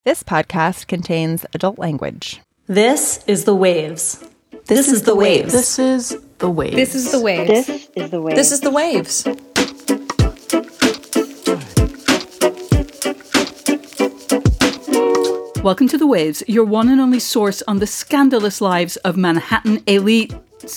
This podcast contains adult language. This is The Waves. This is The Waves. This is The Waves. This is The Waves. This is The Waves. This is The Waves. Welcome to The Waves, your one and only source on the scandalous lives of Manhattan elites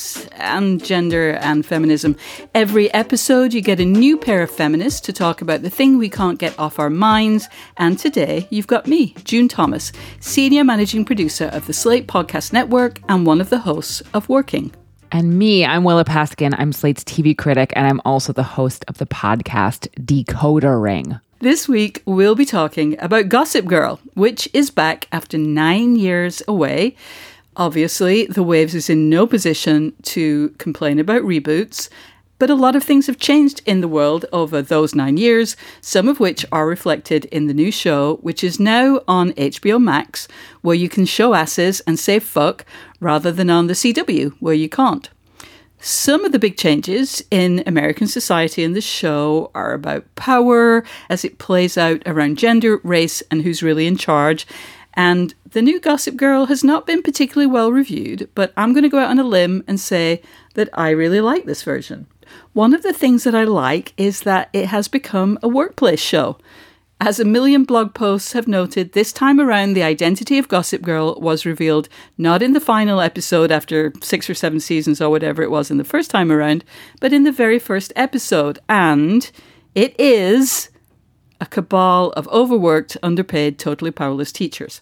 and gender and feminism. Every episode, you get a new pair of feminists to talk about the thing we can't get off our minds. And today, you've got me, June Thomas, Senior Managing Producer of the Slate Podcast Network and one of the hosts of Working. And me, I'm Willa Paskin. I'm Slate's TV critic, and I'm also the host of the podcast Decoder Ring. This week, we'll be talking about Gossip Girl, which is back after 9 years away. Obviously, The Waves is in no position to complain about reboots, but a lot of things have changed in the world over those 9 years, some of which are reflected in the new show, which is now on HBO Max, where you can show asses and say fuck, rather than on the CW, where you can't. Some of the big changes in American society in the show are about power as it plays out around gender, race, and who's really in charge. And the new Gossip Girl has not been particularly well reviewed, but I'm going to go out on a limb and say that I really like this version. One of the things that I like is that it has become a workplace show. As a million blog posts have noted, this time around the identity of Gossip Girl was revealed not in the final episode after 6 or 7 seasons or whatever it was in the first time around, but in the very first episode. And it is a cabal of overworked, underpaid, totally powerless teachers.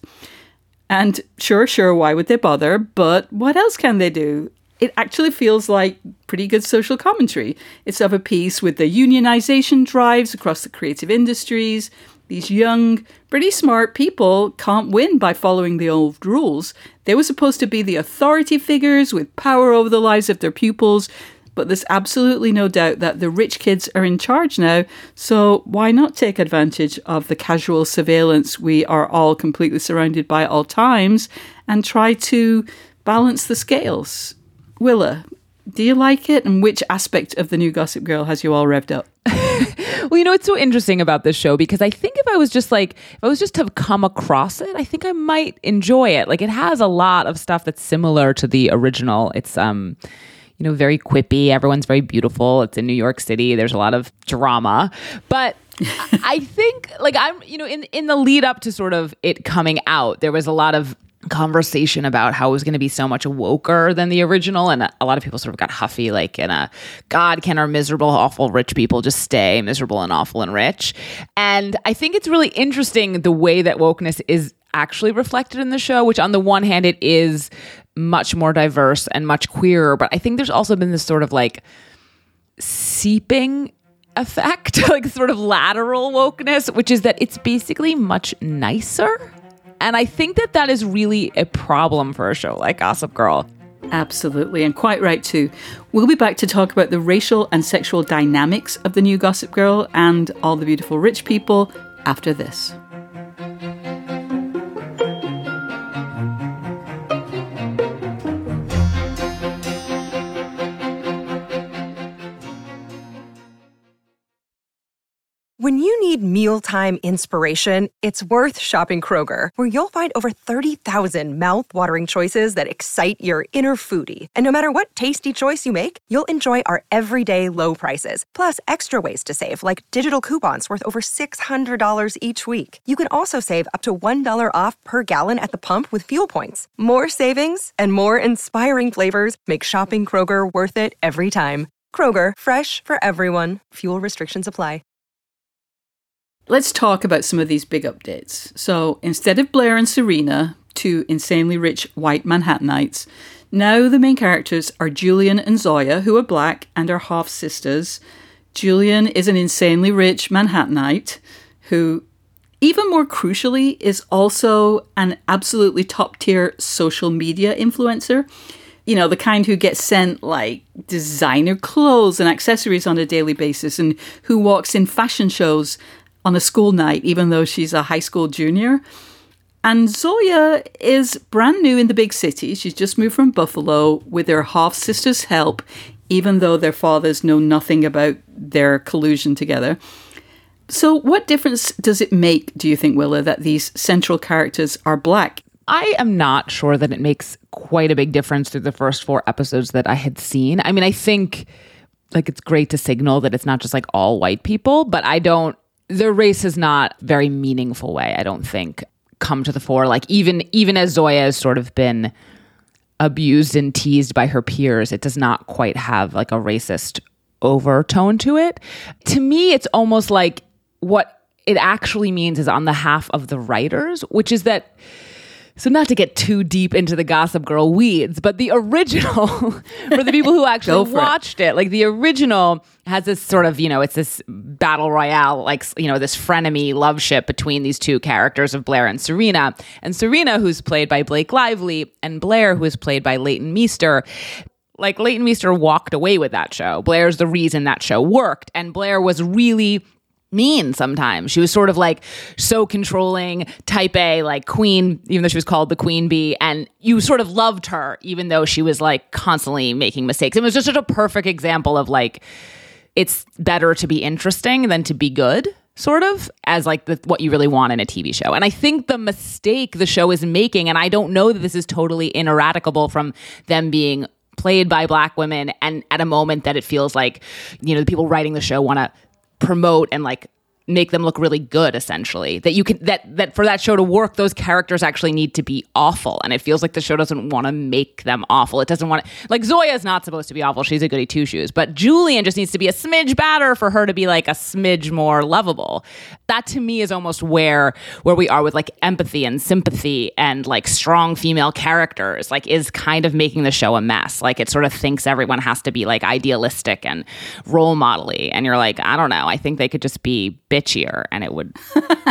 And sure, why would they bother? But what else can they do? It actually feels like pretty good social commentary. It's of a piece with the unionization drives across the creative industries. These young, pretty smart people can't win by following the old rules. They were supposed to be the authority figures with power over the lives of their pupils, but there's absolutely no doubt that the rich kids are in charge now, so why not take advantage of the casual surveillance we are all completely surrounded by at all times and try to balance the scales? Willa, do you like it? And which aspect of the new Gossip Girl has you all revved up? Well, you know, it's so interesting about this show because I think if I was just to have come across it, I think I might enjoy it. Like, it has a lot of stuff that's similar to the original. It's, very quippy. Everyone's very beautiful. It's in New York City. There's a lot of drama. But I think, in the lead up to sort of it coming out, there was a lot of conversation about how it was going to be so much woker than the original, and a lot of people sort of got huffy, God, can our miserable, awful rich people just stay miserable and awful and rich? And I think it's really interesting the way that wokeness is actually reflected in the show, which on the one hand, it is much more diverse and much queerer, but I think there's also been this sort of seeping effect, sort of lateral wokeness, which is that it's basically much nicer. And I think that is really a problem for a show like Gossip Girl. Absolutely, and quite right too. We'll be back to talk about the racial and sexual dynamics of the new Gossip Girl and all the beautiful rich people after this. When you need mealtime inspiration, it's worth shopping Kroger, where you'll find over 30,000 mouth-watering choices that excite your inner foodie. And no matter what tasty choice you make, you'll enjoy our everyday low prices, plus extra ways to save, like digital coupons worth over $600 each week. You can also save up to $1 off per gallon at the pump with fuel points. More savings and more inspiring flavors make shopping Kroger worth it every time. Kroger, fresh for everyone. Fuel restrictions apply. Let's talk about some of these big updates. So instead of Blair and Serena, two insanely rich white Manhattanites, now the main characters are Julian and Zoya, who are black and are half-sisters. Julian is an insanely rich Manhattanite who, even more crucially, is also an absolutely top-tier social media influencer. You know, the kind who gets sent designer clothes and accessories on a daily basis and who walks in fashion shows on a school night, even though she's a high school junior. And Zoya is brand new in the big city. She's just moved from Buffalo with her half-sister's help, even though their fathers know nothing about their collusion together. So what difference does it make, do you think, Willa, that these central characters are Black? I am not sure that it makes quite a big difference through the first 4 episodes that I had seen. I mean, I think like it's great to signal that it's not just like all white people, but their race has not very meaningful way, I don't think, come to the fore. Like even as Zoya has sort of been abused and teased by her peers, it does not quite have like a racist overtone to it. To me, it's almost like what it actually means is on the half of the writers, which is that, so not to get too deep into the Gossip Girl weeds, but the original, for the people who actually watched it, like the original has this sort of, it's this battle royale, like, this frenemy love ship between these two characters of Blair and Serena. And Serena, who's played by Blake Lively, and Blair, who is played by Leighton Meester. Like, Leighton Meester walked away with that show. Blair's the reason that show worked. And Blair was really mean sometimes. She was sort of like so controlling, type A, like queen, even though she was called the queen bee. And you sort of loved her, even though she was like constantly making mistakes. It was just such a perfect example of like, it's better to be interesting than to be good, sort of, as like what you really want in a TV show. And I think the mistake the show is making, and I don't know that this is totally ineradicable from them being played by Black women, and at a moment that it feels like, the people writing the show want to promote and like make them look really good, essentially, that you can that for that show to work, those characters actually need to be awful. And it feels like the show doesn't want to make them awful. It doesn't want to, like, Zoya's not supposed to be awful. She's a goody two shoes, but Julian just needs to be a smidge badder for her to be like a smidge more lovable. That to me is almost where we are with like empathy and sympathy and like strong female characters, like, is kind of making the show a mess. Like, it sort of thinks everyone has to be like idealistic and role model-y. And you're like, I don't know. I think they could just be bitchier and it would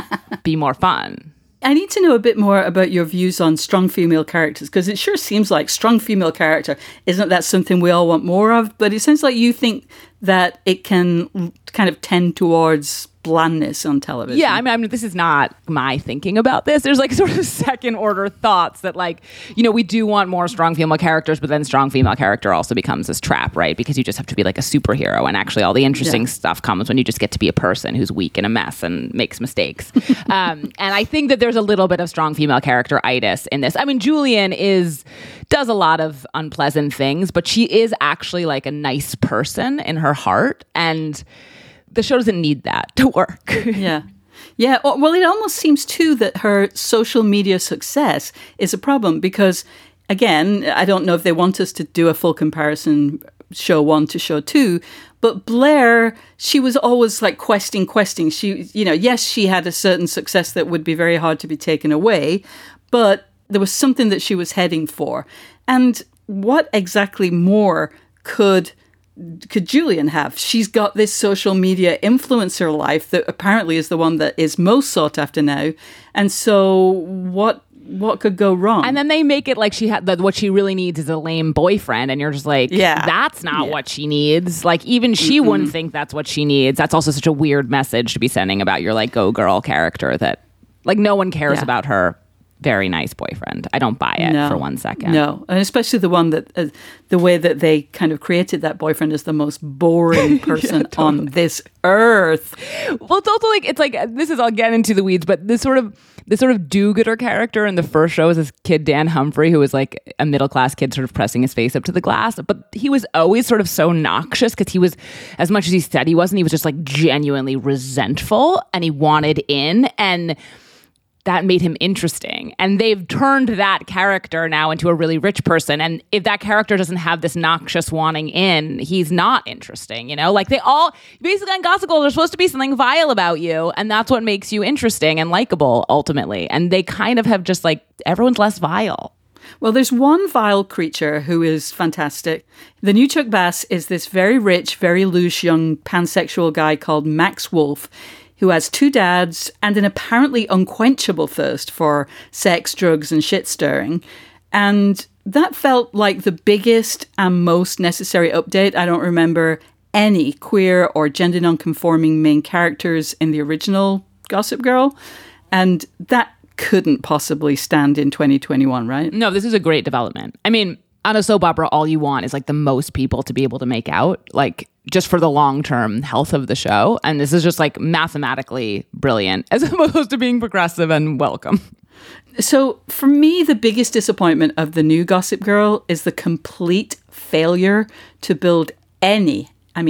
be more fun. I need to know a bit more about your views on strong female characters, because it sure seems like strong female character, isn't that something we all want more of? But it sounds like you think that it can kind of tend towards blandness on television. Yeah, I mean, this is not my thinking about this. There's like sort of second order thoughts that like, we do want more strong female characters, but then strong female character also becomes this trap, right? Because you just have to be like a superhero, and actually all the interesting stuff comes when you just get to be a person who's weak and a mess and makes mistakes. And I think that there's a little bit of strong female character-itis in this. I mean, Julian does a lot of unpleasant things, but she is actually like a nice person in her heart, and the show doesn't need that to work. Yeah. Well, it almost seems too that her social media success is a problem because, again, I don't know if they want us to do a full comparison, show 1 to show 2, but Blair, she was always like questing. She, yes, she had a certain success that would be very hard to be taken away, but there was something that she was heading for. And what exactly more could Julian have? She's got this social media influencer life that apparently is the one that is most sought after now. And so what could go wrong? And then they make it like she had what she really needs is a lame boyfriend, and you're just like, that's not what she needs. Like, even she wouldn't think that's what she needs. That's also such a weird message to be sending about your like go girl character that like no one cares about her very nice boyfriend. I don't buy it for 1 second. No, and especially the one that the way that they kind of created that boyfriend is the most boring person on this earth. Well, it's like this is, I'll get into the weeds, but this sort of do-gooder character in the first show is this kid Dan Humphrey, who was like a middle-class kid sort of pressing his face up to the glass, but he was always sort of so noxious because he was, as much as he said he wasn't, he was just like genuinely resentful, and he wanted in, and that made him interesting. And they've turned that character now into a really rich person. And if that character doesn't have this noxious wanting in, he's not interesting, Like, they all, basically on Gossip Girl, there's supposed to be something vile about you, and that's what makes you interesting and likable, ultimately. And they kind of have just, like, everyone's less vile. Well, there's one vile creature who is fantastic. The new Chuck Bass is this very rich, very loose, young pansexual guy called Max Wolf, who has 2 dads and an apparently unquenchable thirst for sex, drugs, and shit-stirring. And that felt like the biggest and most necessary update. I don't remember any queer or gender non-conforming main characters in the original Gossip Girl. And that couldn't possibly stand in 2021, right? No, this is a great development. I mean, on a soap opera, all you want is like the most people to be able to make out. Like, just for the long-term health of the show. And this is just like mathematically brilliant as opposed to being progressive and welcome. So for me, the biggest disappointment of the new Gossip Girl is the complete failure to build any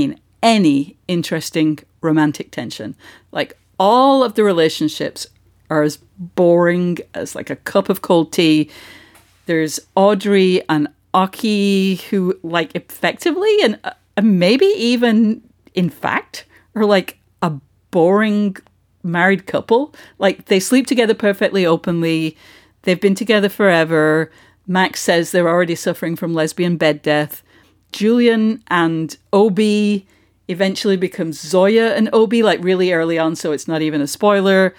interesting romantic tension. Like, all of the relationships are as boring as like a cup of cold tea. There's Audrey and Aki, who like effectively and maybe even in fact are like a boring married couple. Like, they sleep together perfectly openly. They've been together forever. Max says they're already suffering from lesbian bed death. Julian and Obi eventually becomes Zoya and Obi, like really early on, so it's not even a spoiler.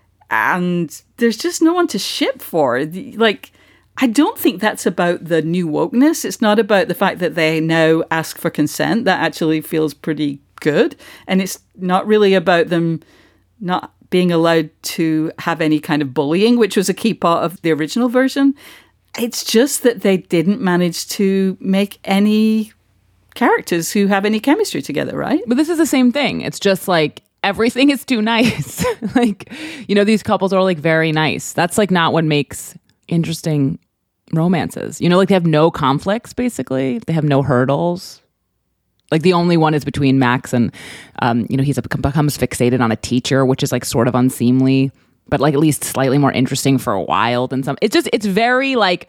And there's just no one to ship for. Like, I don't think that's about the new wokeness. It's not about the fact that they now ask for consent. That actually feels pretty good. And it's not really about them not being allowed to have any kind of bullying, which was a key part of the original version. It's just that they didn't manage to make any characters who have any chemistry together, right? But this is the same thing. It's just like everything is too nice. Like, you know, these couples are like very nice. That's like not what makes interesting romances. You know, like they have no conflicts, basically. They have no hurdles. Like the only one is between Max and, you know, he becomes fixated on a teacher, which is like sort of unseemly, but like at least slightly more interesting for a while than some. It's very like,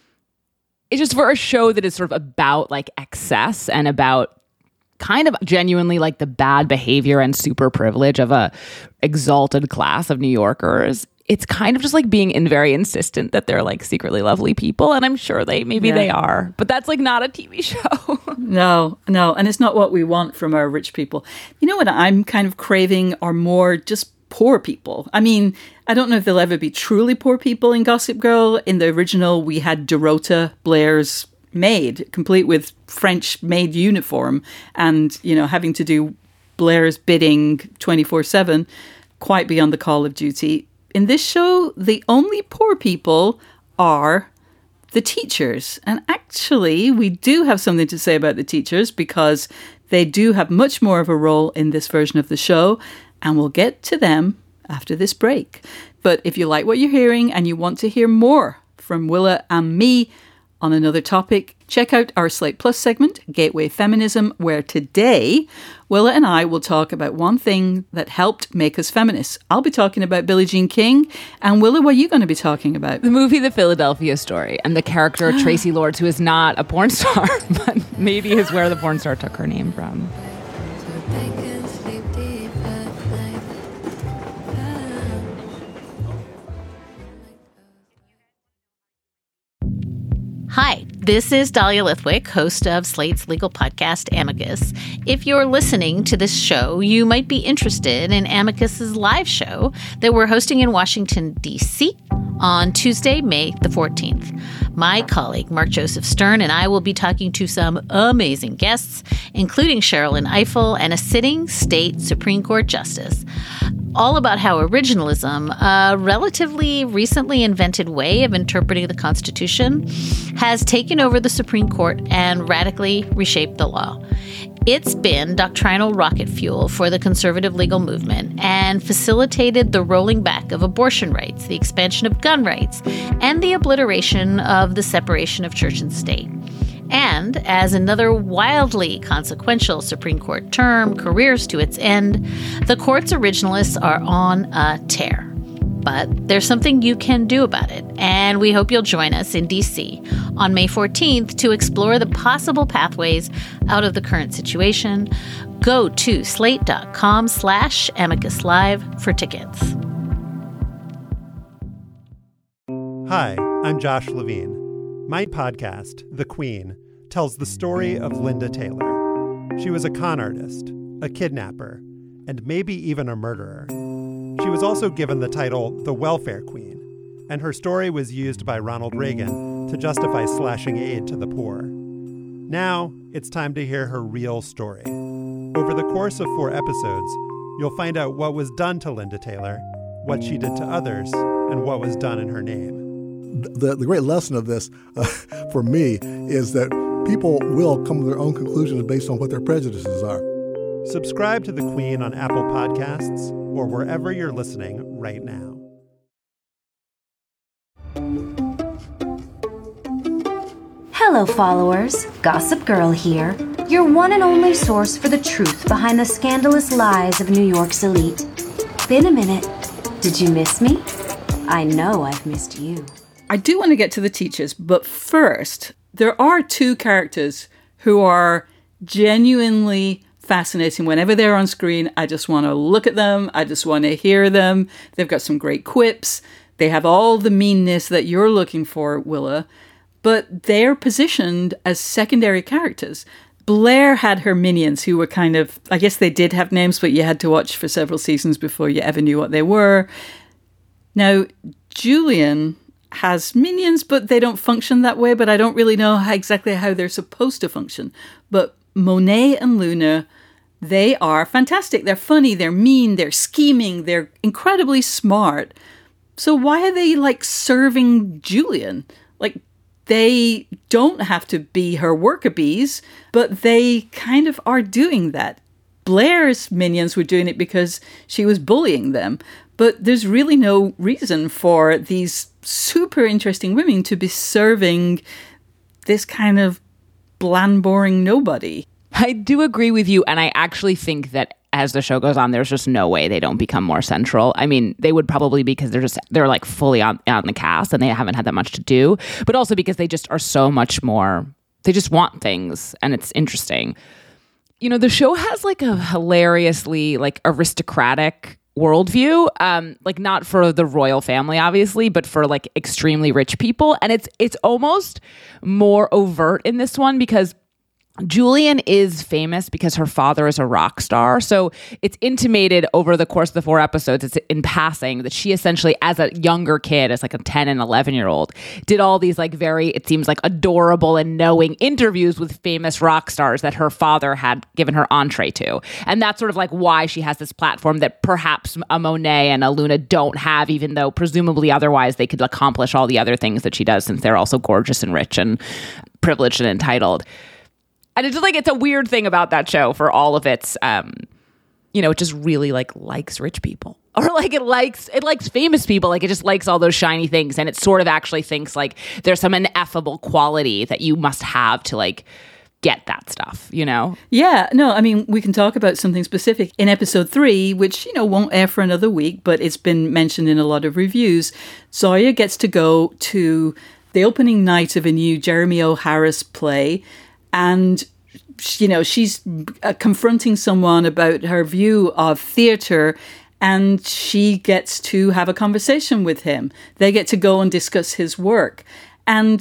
it's just for a show that is sort of about like excess and about kind of genuinely like the bad behavior and super privilege of a exalted class of New Yorkers. It's kind of just like being very insistent that they're like secretly lovely people. And I'm sure they are, but that's like not a TV show. No. And it's not what we want from our rich people. You know what I'm kind of craving are more just poor people. I mean, I don't know if there'll ever be truly poor people in Gossip Girl. In the original, we had Dorota, Blair's maid, complete with French maid uniform and, you know, having to do Blair's bidding 24/7, quite beyond the call of duty. In this show, the only poor people are the teachers. And actually, we do have something to say about the teachers because they do have much more of a role in this version of the show. And we'll get to them after this break. But if you like what you're hearing and you want to hear more from Willa and me on another topic, check out our Slate Plus segment, Gateway Feminism, where today Willa and I will talk about one thing that helped make us feminists. I'll be talking about Billie Jean King. And Willa, what are you going to be talking about? The movie The Philadelphia Story and the character Tracy Lords, who is not a porn star, but maybe is where the porn star took her name from. Hi, this is Dahlia Lithwick, host of Slate's legal podcast, Amicus. If you're listening to this show, you might be interested in Amicus's live show that we're hosting in Washington, D.C. on Tuesday, May the 14th. My colleague, Mark Joseph Stern, and I will be talking to some amazing guests, including Sherrilyn Ifill and a sitting state Supreme Court justice, all about how originalism, a relatively recently invented way of interpreting the Constitution, has taken over the Supreme Court and radically reshaped the law. It's been doctrinal rocket fuel for the conservative legal movement and facilitated the rolling back of abortion rights, the expansion of gun rights, and the obliteration of the separation of church and state. And as another wildly consequential Supreme Court term careers to its end, the court's originalists are on a tear. But there's something you can do about it, and we hope you'll join us in D.C. on May 14th to explore the possible pathways out of the current situation. Go to slate.com/Amicus Live for tickets. Hi, I'm Josh Levine. My podcast, The Queen, tells the story of Linda Taylor. She was a con artist, a kidnapper, and maybe even a murderer. She was also given the title the Welfare Queen, and her story was used by Ronald Reagan to justify slashing aid to the poor. Now, it's time to hear her real story. Over the course of 4 episodes, you'll find out what was done to Linda Taylor, what she did to others, and what was done in her name. The great lesson of this for me is that people will come to their own conclusions based on what their prejudices are. Subscribe to The Queen on Apple Podcasts or wherever you're listening right now. Hello, followers. Gossip Girl here, your one and only source for the truth behind the scandalous lies of New York's elite. Been a minute. Did you miss me? I know I've missed you. I do want to get to the teachers, but first, there are two characters who are genuinely fascinating. Whenever they're on screen, I just want to look at them. I just want to hear them. They've got some great quips. They have all the meanness that you're looking for, Willa. But they're positioned as secondary characters. Blair had her minions who were kind of, I guess they did have names, but you had to watch for several seasons before you ever knew what they were. Now, Julian has minions, but they don't function that way, but I don't really know exactly how they're supposed to function. But Monet and Luna, they are fantastic. They're funny, they're mean, they're scheming, they're incredibly smart. So why are they like serving Julian? Like, they don't have to be her worker bees, but they kind of are doing that. Blair's minions were doing it because she was bullying them. But there's really no reason for these super interesting women to be serving this kind of bland, boring nobody. I do agree with you. And I actually think that as the show goes on, there's just no way they don't become more central. I mean, they would probably because they're like fully on the cast and they haven't had that much to do, but also because they just are so much more, they just want things and it's interesting. You know, the show has like a hilariously like aristocratic worldview, like not for the royal family, obviously, but for like extremely rich people. And it's almost more overt in this one because Julian is famous because her father is a rock star. So it's intimated over the course of the 4 episodes, it's in passing, that she essentially, as a younger kid, as like a 10 and 11-year-old, did all these like very, it seems like adorable and knowing interviews with famous rock stars that her father had given her entree to. And that's sort of like why she has this platform that perhaps a Monet and a Luna don't have, even though presumably otherwise they could accomplish all the other things that she does since they're also gorgeous and rich and privileged and entitled. And it's just like, it's a weird thing about that show for all of its, you know, it just really like likes rich people or like it likes famous people. Like it just likes all those shiny things. And it sort of actually thinks like there's some ineffable quality that you must have to like get that stuff, you know? Yeah, no, I mean, we can talk about something specific. In episode 3, which, you know, won't air for another week, but it's been mentioned in a lot of reviews, Zoya gets to go to the opening night of a new Jeremy O. Harris play. And, you know, she's confronting someone about her view of theatre and she gets to have a conversation with him. They get to go and discuss his work. And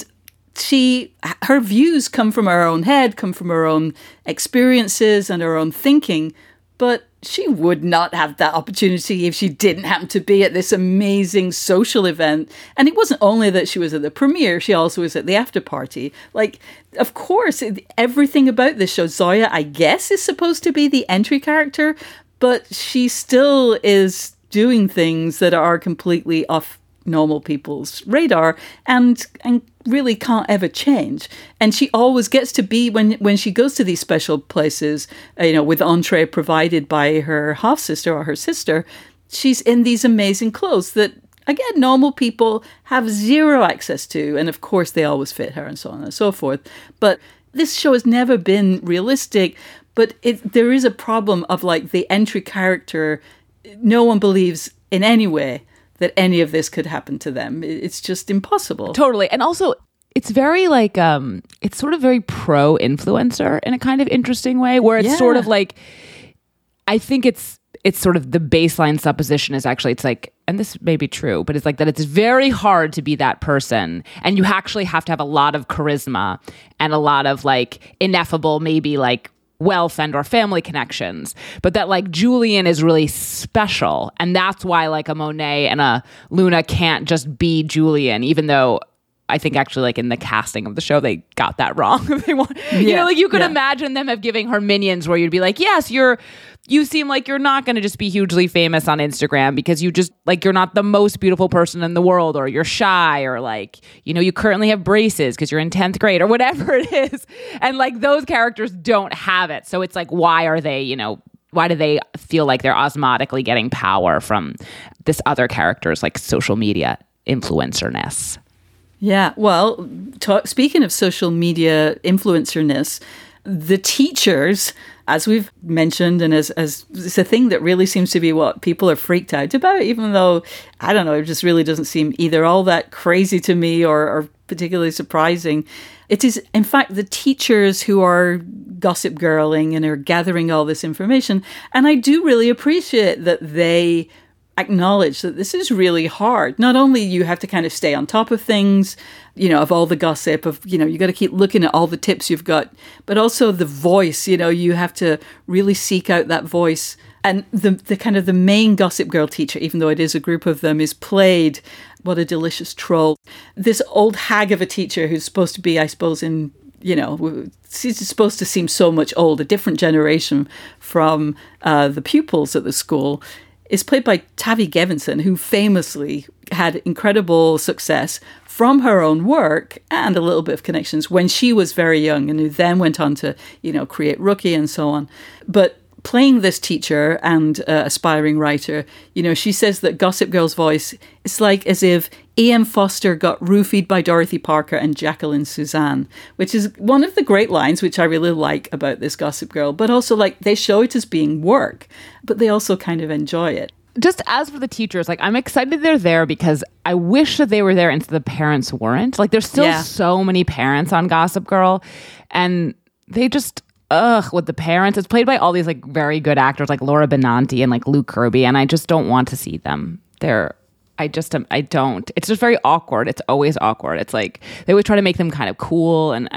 her views come from her own head, come from her own experiences and her own thinking. But she would not have that opportunity if she didn't happen to be at this amazing social event. And it wasn't only that she was at the premiere, she also was at the after party. Like, of course, everything about this show, Zoya, I guess, is supposed to be the entry character, but she still is doing things that are completely off normal people's radar and really can't ever change. And she always gets to be, when she goes to these special places, you know, with entree provided by her half-sister or her sister, she's in these amazing clothes that, again, normal people have zero access to. And of course, they always fit her and so on and so forth. But this show has never been realistic. But there is a problem of like the entry character. No one believes in any way that any of this could happen to them. It's just impossible. Totally. And also, it's very like, it's sort of very pro-influencer in a kind of interesting way, where it's sort of like, I think it's sort of the baseline supposition is actually, it's like, and this may be true, but it's like that it's very hard to be that person. And you actually have to have a lot of charisma and a lot of like ineffable, maybe like wealth and or family connections, but that like Julian is really special. And that's why like a Monet and a Luna can't just be Julian, even though I think actually like in the casting of the show, they got that wrong. You know, like you could imagine them of giving her minions where you'd be like, yes, you're you seem like you're not going to just be hugely famous on Instagram because you just like you're not the most beautiful person in the world, or you're shy, or like, you know, you currently have braces because you're in 10th grade or whatever it is. And like those characters don't have it. So it's like, why are they, you know, why do they feel like they're osmotically getting power from this other character's like social media influencer-ness? Yeah, well, speaking of social media influencer-ness, the teachers, as we've mentioned, and as it's a thing that really seems to be what people are freaked out about, even though, I don't know, it just really doesn't seem either all that crazy to me or particularly surprising. It is, in fact, the teachers who are gossip girling and are gathering all this information. And I do really appreciate that they acknowledge that this is really hard. Not only you have to kind of stay on top of things, you know, of all the gossip, of, you know, you got to keep looking at all the tips you've got, but also the voice, you know, you have to really seek out that voice. And the kind of the main Gossip Girl teacher, even though it is a group of them, is played, what a delicious troll, this old hag of a teacher who's supposed to be, I suppose, in, you know, she's supposed to seem so much old, a different generation from the pupils at the school, is played by Tavi Gevinson, who famously had incredible success from her own work and a little bit of connections when she was very young, and who then went on to, you know, create Rookie and so on. But playing this teacher and aspiring writer, you know, she says that Gossip Girl's voice is like as if E.M. Foster got roofied by Dorothy Parker and Jacqueline Suzanne, which is one of the great lines, which I really like about this Gossip Girl. But also, like, they show it as being work, but they also kind of enjoy it. Just as for the teachers, like, I'm excited they're there because I wish that they were there and the parents weren't. Like, there's still so many parents on Gossip Girl, and they just... with the parents. It's played by all these like very good actors like Laura Benanti and like Luke Kirby, and I just don't want to see them. I don't. It's just very awkward. It's always awkward. It's like they always try to make them kind of cool, and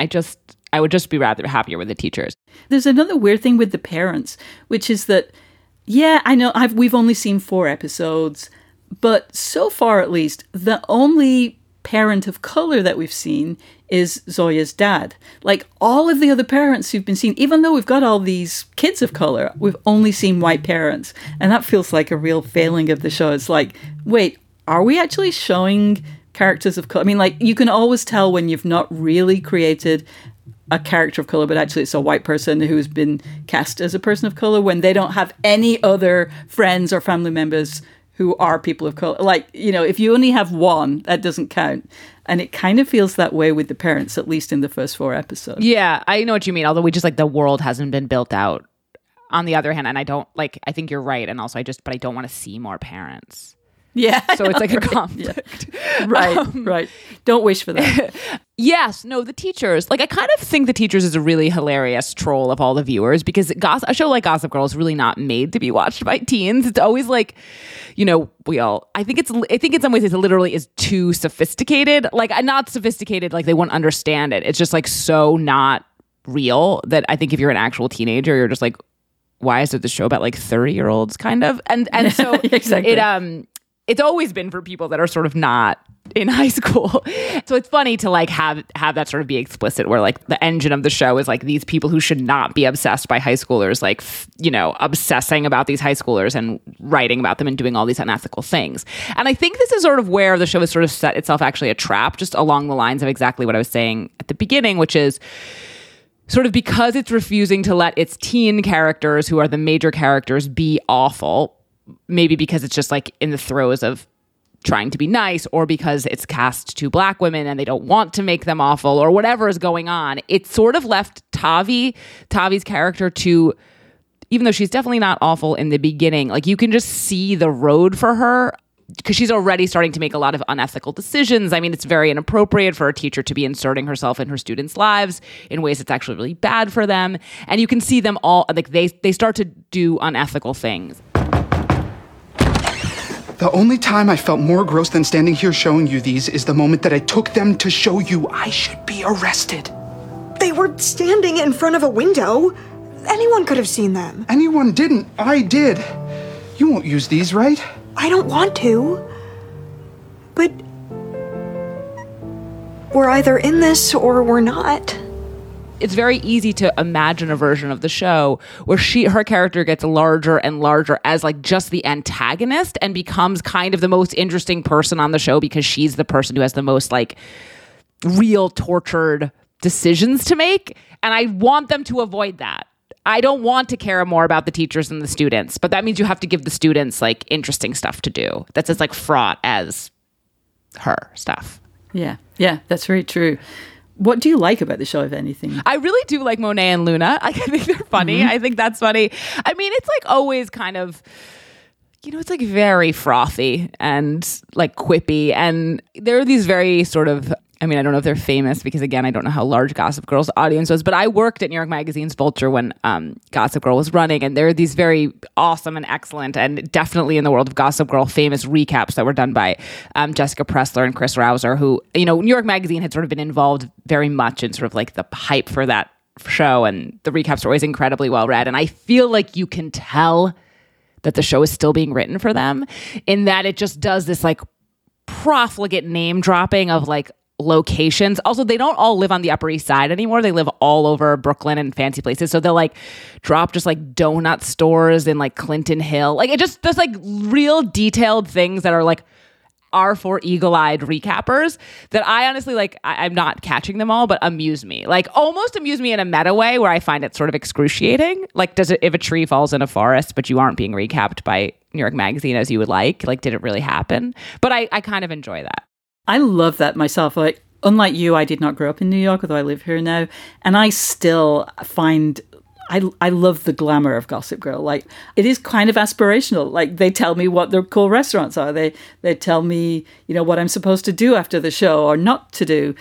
I would just be rather happier with the teachers. There's another weird thing with the parents, which is that, yeah, I know we've only seen 4 episodes, but so far at least, the only parent of color that we've seen is Zoya's dad. Like, all of the other parents who've been seen, even though we've got all these kids of color, we've only seen white parents. And that feels like a real failing of the show. It's like, wait, are we actually showing characters of color? I mean, like, you can always tell when you've not really created a character of color, but actually it's a white person who's been cast as a person of color when they don't have any other friends or family members who are people of color. Like, you know, if you only have one, that doesn't count. And it kind of feels that way with the parents, at least in the first 4 episodes. Yeah, I know what you mean. Although we just like the world hasn't been built out. On the other hand, and I think you're right. And also but I don't want to see more parents. Yeah. So it's like a conflict. Yeah. Right. Don't wish for that. Yes. No, the teachers. Like, I kind of think the teachers is a really hilarious troll of all the viewers because a show like Gossip Girl is really not made to be watched by teens. It's always like, you know, I think in some ways it literally is too sophisticated. Like, not sophisticated, like they won't understand it. It's just like so not real that I think if you're an actual teenager, you're just like, why is it the show about like 30-year-olds kind of? And so exactly. It's always been for people that are sort of not in high school. So it's funny to like have that sort of be explicit where like the engine of the show is like these people who should not be obsessed by high schoolers, like, you know, obsessing about these high schoolers and writing about them and doing all these unethical things. And I think this is sort of where the show has sort of set itself actually a trap, just along the lines of exactly what I was saying at the beginning, which is sort of because it's refusing to let its teen characters, who are the major characters, be awful. Maybe because it's just like in the throes of trying to be nice, or because it's cast 2 black women and they don't want to make them awful, or whatever is going on. It sort of left Tavi's character to, even though she's definitely not awful in the beginning, like you can just see the road for her because she's already starting to make a lot of unethical decisions. I mean, it's very inappropriate for a teacher to be inserting herself in her students' lives in ways that's actually really bad for them. And you can see them all, like they start to do unethical things. The only time I felt more gross than standing here showing you these is the moment that I took them to show you I should be arrested. They were standing in front of a window. Anyone could have seen them. Anyone didn't. I did. You won't use these, right? I don't want to. But we're either in this or we're not. it's very easy to imagine a version of the show where her character gets larger and larger as like just the antagonist and becomes kind of the most interesting person on the show because she's the person who has the most like real tortured decisions to make. And I want them to avoid that. I don't want to care more about the teachers and the students, but that means you have to give the students like interesting stuff to do that's as like fraught as her stuff. Yeah, that's very true. What do you like about the show, if anything? I really do like Monet and Luna. I think they're funny. Mm-hmm. I think that's funny. I mean, it's like always kind of, you know, it's like very frothy and like quippy. And there are these very sort of, I mean, I don't know if they're famous because, again, I don't know how large Gossip Girl's audience was, but I worked at New York Magazine's Vulture when Gossip Girl was running, and there are these very awesome and excellent and definitely in the world of Gossip Girl famous recaps that were done by Jessica Pressler and Chris Rouser, who, you know, New York Magazine had sort of been involved very much in sort of like the hype for that show, and the recaps are always incredibly well read, and I feel like you can tell that the show is still being written for them in that it just does this like profligate name dropping of like locations. Also, they don't all live on the Upper East Side anymore. They live all over Brooklyn and fancy places. So they'll like drop just like donut stores in like Clinton Hill. Like it just does like real detailed things that are like are for eagle-eyed recappers that I honestly like. I'm not catching them all, but amuse me. Like almost amuse me in a meta way where I find it sort of excruciating. Like if a tree falls in a forest, but you aren't being recapped by New York Magazine as you would like did it really happen? But I kind of enjoy that. I love that myself. Like, unlike you, I did not grow up in New York, although I live here now. And I still find, I love the glamour of Gossip Girl. Like, it is kind of aspirational. Like, they tell me what their cool restaurants are. They tell me, you know, what I'm supposed to do after the show or not to do.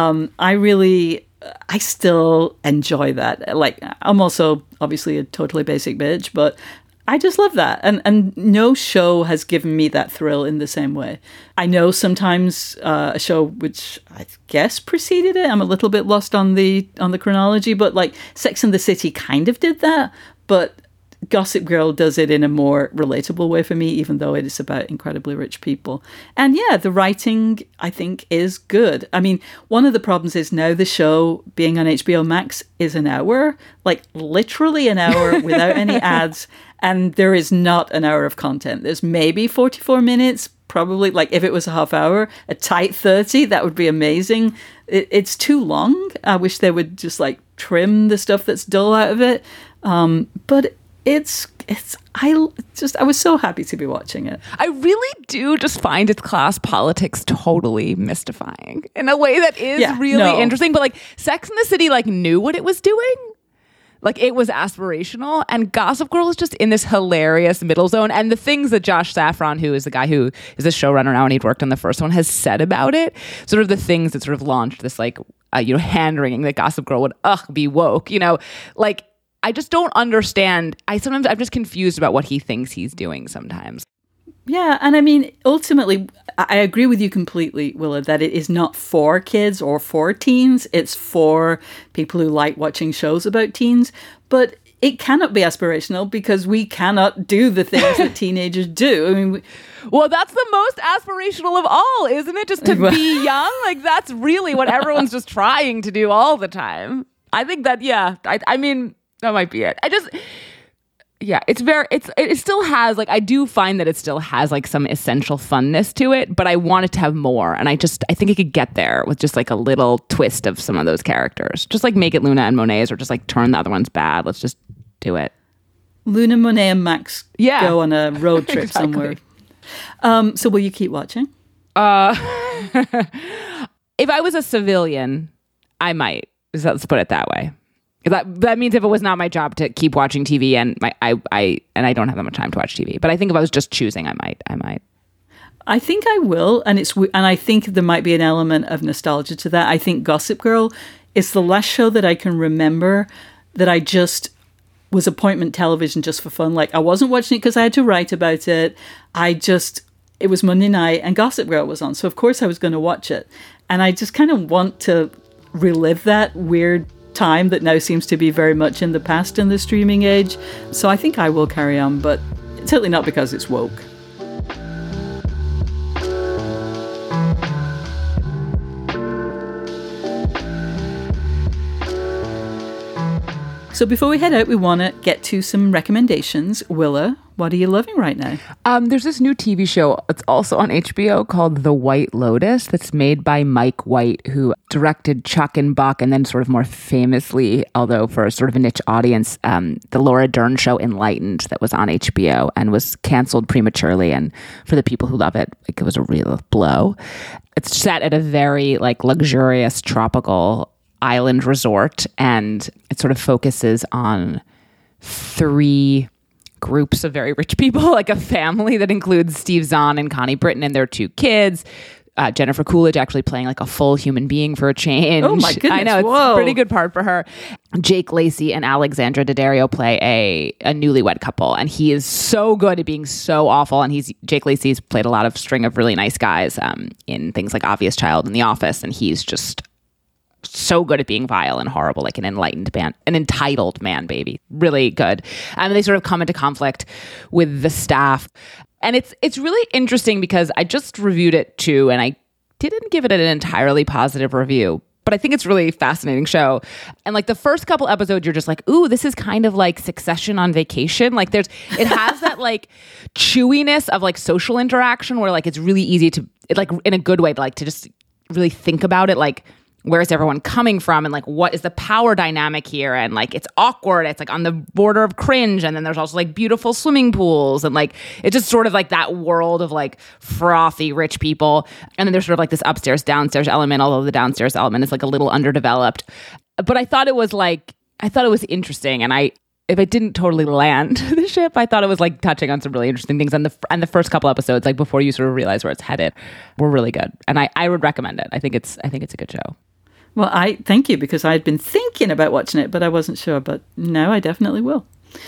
I still enjoy that. Like, I'm also obviously a totally basic bitch, but I just love that. And no show has given me that thrill in the same way. I know sometimes a show which I guess preceded it, I'm a little bit lost on the chronology, but like Sex and the City kind of did that. But Gossip Girl does it in a more relatable way for me, even though it is about incredibly rich people. And yeah, the writing, I think, is good. I mean, one of the problems is now the show being on HBO Max is an hour, like literally an hour without any ads. And there is not an hour of content. There's maybe 44 minutes, probably. Like if it was a half hour, a tight 30, that would be amazing. It's too long. I wish they would just like trim the stuff that's dull out of it. But I was so happy to be watching it. I really do just find its class politics totally mystifying in a way that is really interesting. But like Sex and the City like knew what it was doing. Like it was aspirational, and Gossip Girl is just in this hilarious middle zone. And the things that Josh Safran, who is the guy who is a showrunner now and he'd worked on the first one, has said about it, sort of the things that sort of launched this like, hand wringing that Gossip Girl would be woke, like I just don't understand. I'm just confused about what he thinks he's doing sometimes. Yeah, and I mean, ultimately, I agree with you completely, Willa, that it is not for kids or for teens. It's for people who like watching shows about teens. But it cannot be aspirational because we cannot do the things that teenagers do. I mean, well, that's the most aspirational of all, isn't it? Just to be young? Like, that's really what everyone's just trying to do all the time. I think that, I mean, that might be it. It still has, like, I do find that it still has, like, some essential funness to it, but I want it to have more. And I think it could get there with just, like, a little twist of some of those characters. Just, like, make it Luna and Monet's or just, like, turn the other ones bad. Let's just do it. Luna, Monet, and Max go on a road trip somewhere. So will you keep watching? If I was a civilian, I might. Let's put it that way. That means if it was not my job to keep watching TV and I don't have that much time to watch TV. But I think if I was just choosing, I might. I think I will, and I think there might be an element of nostalgia to that. I think Gossip Girl is the last show that I can remember that I just was appointment television just for fun. Like I wasn't watching it because I had to write about it. It was Monday night and Gossip Girl was on, so of course I was going to watch it. And I just kind of want to relive that weird time that now seems to be very much in the past in the streaming age. So I think I will carry on, but certainly not because it's woke. So before we head out, we want to get to some recommendations. Willa, what are you loving right now? There's this new TV show. It's also on HBO called The White Lotus that's made by Mike White, who directed Chuck and Buck, and then sort of more famously, although for a sort of a niche audience, the Laura Dern show Enlightened that was on HBO and was canceled prematurely. And for the people who love it, like, it was a real blow. It's set at a very like luxurious tropical island resort, and it sort of focuses on 3 groups of very rich people, like a family that includes Steve Zahn and Connie Britton and their 2 kids. Jennifer Coolidge actually playing like a full human being for a change. Oh my goodness. I know, it's a pretty good part for her. Jake Lacey and Alexandra Daddario play a newlywed couple, and he is so good at being so awful. And Jake Lacey's played a lot of String of Really Nice Guys in things like Obvious Child and The Office, and he's just so good at being vile and horrible, like an entitled man baby. Really good. And they sort of come into conflict with the staff. And it's really interesting because I just reviewed it too, and I didn't give it an entirely positive review, but I think it's a really fascinating show. And like the first couple episodes, you're just like, ooh, this is kind of like Succession on vacation. Like it has that like chewiness of like social interaction where like it's really easy to, like in a good way, to just really think about it. Like, where's everyone coming from, and like what is the power dynamic here, and like it's awkward, it's like on the border of cringe, and then there's also like beautiful swimming pools, and like it's just sort of like that world of like frothy rich people. And then there's sort of like this upstairs downstairs element, although the downstairs element is like a little underdeveloped. But I thought it was interesting, and if it didn't totally land the ship, I thought it was like touching on some really interesting things. And the first couple episodes, like before you sort of realize where it's headed, were really good. And I would recommend it. I think it's a good show. Well, I thank you, because I'd been thinking about watching it, but I wasn't sure. But now I definitely will.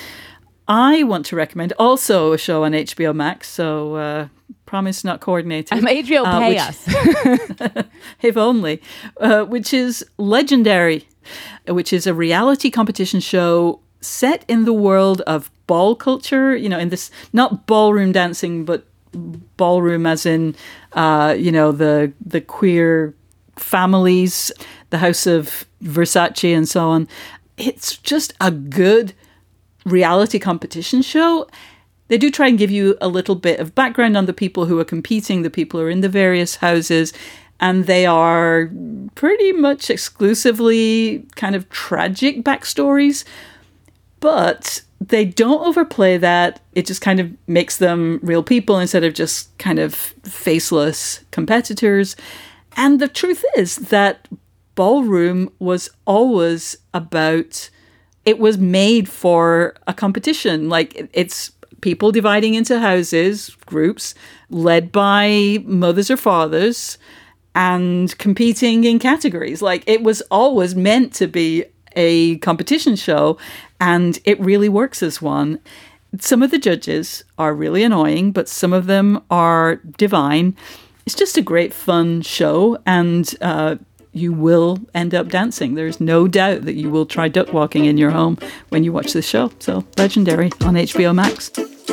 I want to recommend also a show on HBO Max, so promise not coordinated. HBO pay us. If only. Which is Legendary, which is a reality competition show set in the world of ball culture, in this, not ballroom dancing, but ballroom as in, the queer families, the House of Versace and so on. It's just a good reality competition show. They do try and give you a little bit of background on the people who are competing, the people who are in the various houses, and they are pretty much exclusively kind of tragic backstories, but they don't overplay that. It just kind of makes them real people instead of just kind of faceless competitors. And the truth is that ballroom was always it was made for a competition. Like, it's people dividing into houses, groups, led by mothers or fathers, and competing in categories. Like, it was always meant to be a competition show, and it really works as one. Some of the judges are really annoying, but some of them are divine. It's just a great, fun show, and you will end up dancing. There's no doubt that you will try duck walking in your home when you watch this show. So, Legendary on HBO Max.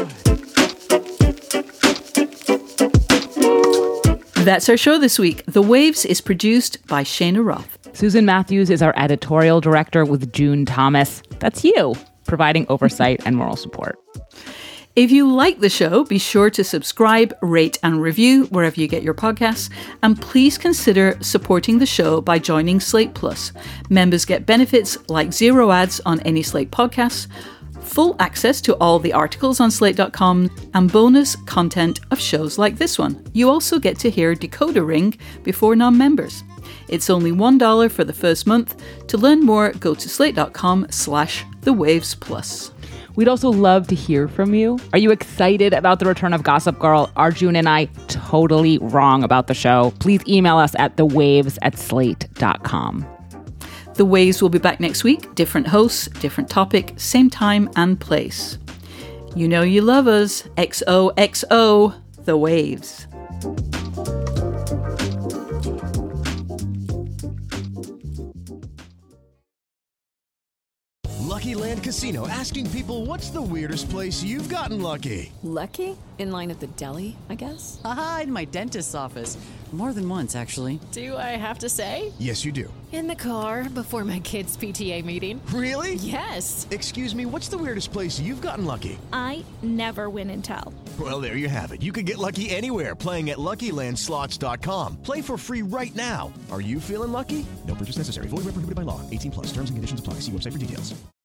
That's our show this week. The Waves is produced by Shana Roth. Susan Matthews is our editorial director, with June Thomas. That's you, providing oversight and moral support. If you like the show, be sure to subscribe, rate, and review wherever you get your podcasts. And please consider supporting the show by joining Slate Plus. Members get benefits like 0 ads on any Slate podcasts, full access to all the articles on Slate.com, and bonus content of shows like this one. You also get to hear Decoder Ring before non-members. It's only $1 for the first month. To learn more, go to slate.com/thewavesplus. We'd also love to hear from you. Are you excited about the return of Gossip Girl? Are June and I totally wrong about the show? Please email us at thewaves@slate.com. The Waves will be back next week. Different hosts, different topic, same time and place. You know you love us. XOXO, The Waves. Lucky Land Casino, asking people, what's the weirdest place you've gotten lucky? Lucky? In line at the deli, I guess? Aha, in my dentist's office. More than once, actually. Do I have to say? Yes, you do. In the car before my kids' PTA meeting. Really? Yes. Excuse me, what's the weirdest place you've gotten lucky? I never win and tell. Well, there you have it. You can get lucky anywhere, playing at LuckyLandSlots.com. Play for free right now. Are you feeling lucky? No purchase necessary. Void where prohibited by law. 18+. Terms and conditions apply. See website for details.